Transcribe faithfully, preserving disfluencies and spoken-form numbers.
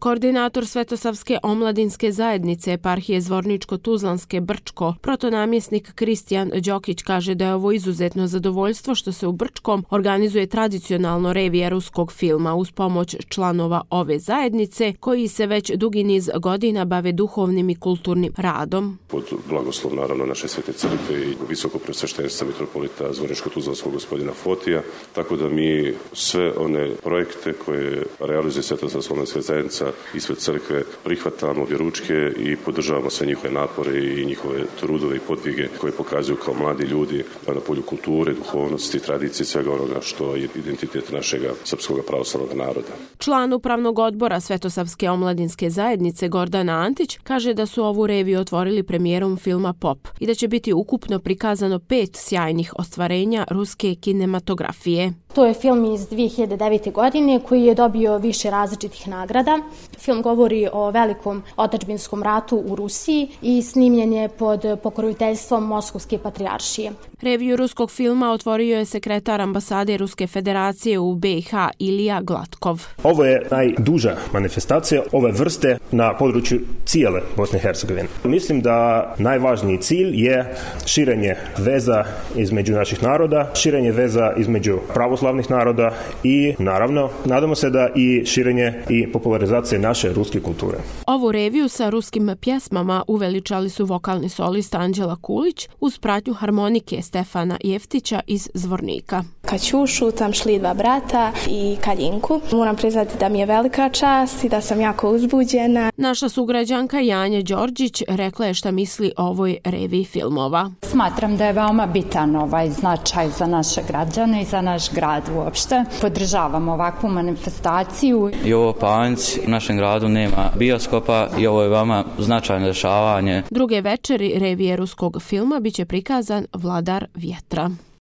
Koordinator Svetosavske omladinske zajednice eparhije Zvorničko-Tuzlanske Brčko, protonamjesnik Kristijan Đokić, kaže da je ovo izuzetno zadovoljstvo što se u Brčkom organizuje tradicionalno revija ruskog filma uz pomoć članova ove zajednice koji se već dugi niz godina bave duhovnim i kulturnim radom. Pod blagoslov naravno naše Svete crkve i visokog presveštenstva mitropolita Zvorničko-Tuzlanskog gospodina Fotija, tako da mi sve one projekte koje realizuje Svetosavska omladinska zajednica ispred crkve prihvatamo vjeručke i podržavamo sve njihove napore i njihove trudove i podvige koje pokazuju kao mladi ljudi na polju kulture, duhovnosti, tradicije, svega onoga što je identitet našega srpskog pravoslavnog naroda. Član upravnog odbora Svetosavske omladinske zajednice Gordana Antić kaže da su ovu reviju otvorili premijerom filma Pop i da će biti ukupno prikazano pet sjajnih ostvarenja ruske kinematografije. To je film iz dvije hiljade devete. godine koji je dobio više različitih nagrada. Film govori o velikom otadžbinskom ratu u Rusiji i snimljen je pod pokroviteljstvom Moskovske patrijaršije. Reviju ruskog filma otvorio je sekretar ambasade Ruske federacije u B i H Ilija Glatkov. Ovo je najduža manifestacija ove vrste na području cijele Bosne i Hercegovine. Mislim da najvažniji cilj je širenje veza između naših naroda, širenje veza između pravoslavnih naroda i naravno nadamo se da i širenje i popularizacije naše ruske kulture. Ovu reviju sa ruskim pjesmama uveličali su vokalni solista Anđela Kulić uz pratnju harmonike Stefana Jeftića iz Zvornika. Kaćušu, tam šli dva brata i Kaljinku. Moram priznati da mi je velika čast i da sam jako uzbuđena. Naša sugrađanka Janja Đorđić rekla je šta misli o ovoj reviji filmova. Smatram da je veoma bitan ovaj značaj za naše građane i za naš grad uopšte. Podržavam ovakvu manifestaciju. I ovo Panjci u našem gradu nema bioskopa i ovo je veoma značajno dešavanje. Druge večeri revije ruskog filma biće prikazan Vladar vjetra.